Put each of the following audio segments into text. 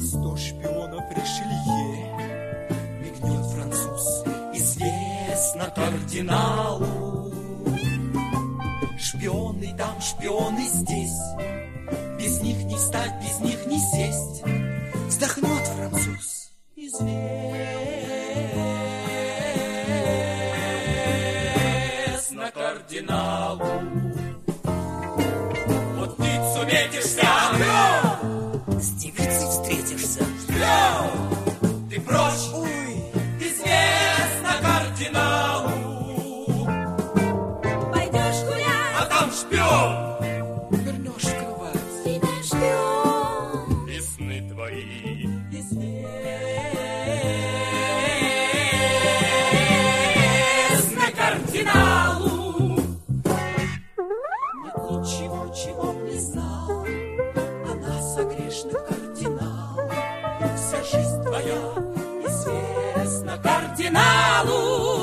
100 шпионов Ришелье. Мигнет француз, известно кардиналу. Шпионы там, шпионы здесь, без них не встать, без них не сесть. Вздохнет француз, известно кардиналу. Вот птицу метишься, с девицей встретишься, ты прочь, известно кардиналу. Пойдешь гулять, А там шпион, вернешь в кровать, тебя шпион. и сны твои известны кардиналу. Нет ничего, чего б не знал о нас, о грешных кардинал. Вся жизнь твоя известна кардиналу.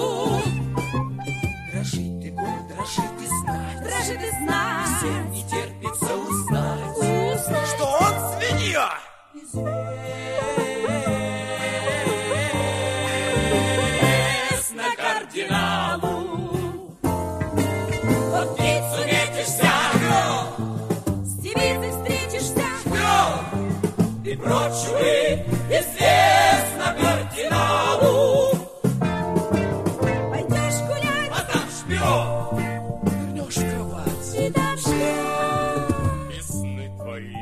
Дрожит ты, город, дрожит и знать, Дрожит и знать, всем не терпится узнать, узнать, что он свинья. Известно кардиналу. Вот птицу метишься, с девицей встретишься, и прочь, увы, известно кардиналу. пойдешь гулять, А там шпион, вернешь в кровать, тебя шпион. и сны твои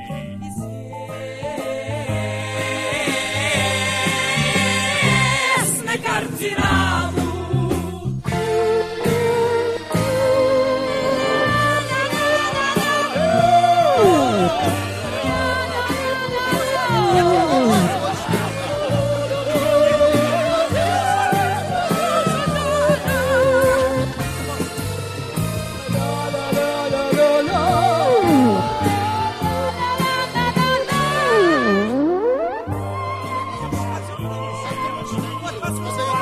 известны кардиналу. Вот вас